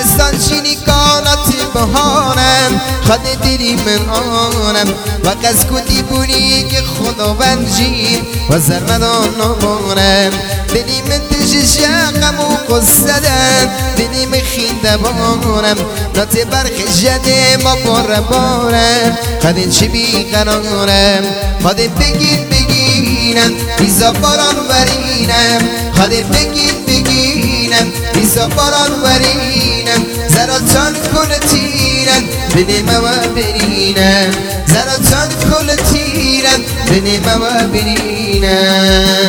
زمستان شینی کانات بهارم خود دلی من آنم و قصد کدی بونی که خداوند جیم و زرمدان نمانم دلی من تشش غم و قصدم دلی من خینده بانم نات برخ جده ما بارم خود چه بیقرارم خود بگینم بیزا باران ورینم خود بگینم بیزا باران ورینم زراتان کل تیرم بنیم و برینم زراتان کل تیرم بنیم و برینم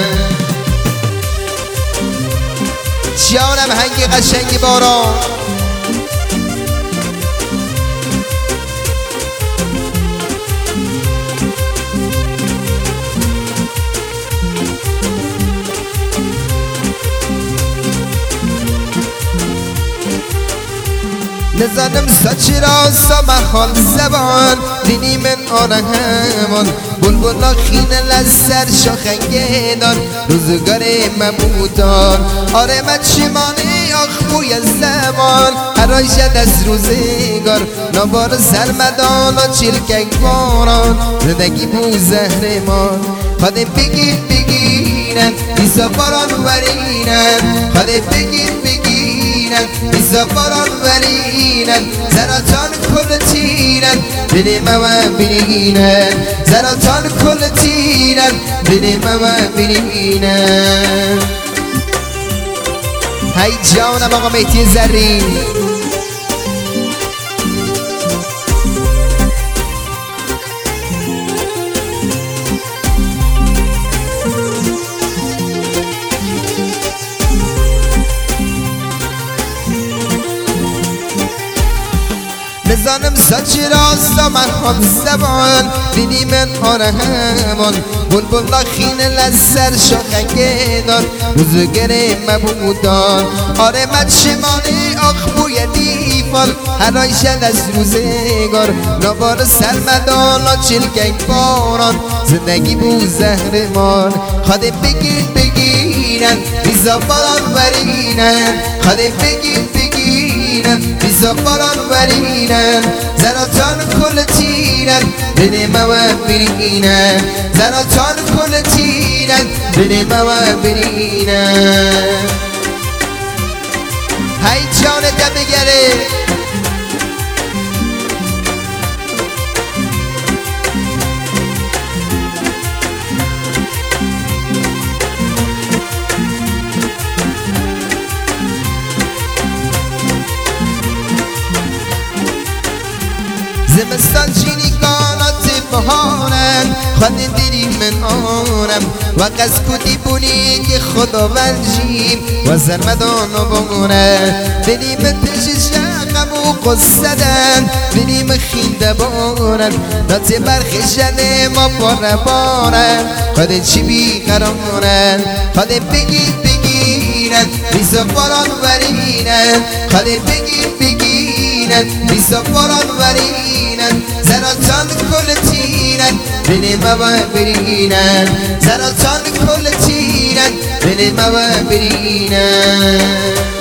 جانم هنگ قشنگ باران نزنم سچ را سمحال زبان دینی من آن همان بلبلا خین لسر شاخنگه دان روزگار مبودان آره من چمانه آخ بوی زمان هرای شد از روزگار نبار سرمدان و چلکک باران زندگی بو زهرمان خواده بگیرن بیزا باران ورینن خواده بگیرن بیزا باران ورینن زراتان کل تیرن بنیم و برینن زراتان کل تیرن بنیم و برینن هی جانم آقا مهدی زرین بزنم سچ راست من خود زبان بینی من آره همان بلبلا خین لسر شاخنگه دار روزگره مبودان آره من شمانه آخ بوی دیفال هرای شد از روزگار نبار سرمدان و چلکک باران زندگی بو زهرمان خواده بگیرن بیزا باران ورینن خواده بگیرن بیزا باران ورینن زراتان کل تیرن بنیم و برینن زراتان کل تیرن بنیم و برینن هی جان دمگره زمستان شینی کانات بهارم خود دلی من آنم و قصد کدی بونی که خداوند جیم و زرمدان بانم دلی من تشش غم و قصدم دلی من خینده بارم نات برخ جده ما بارم خود چی بیقرارم خود بگیرن بیزا باران ورینن خود بگیرن بیزا باران ورینن زراتان کل تیرن بنیم و برینن زراتان کل تیرن بنیم و برینن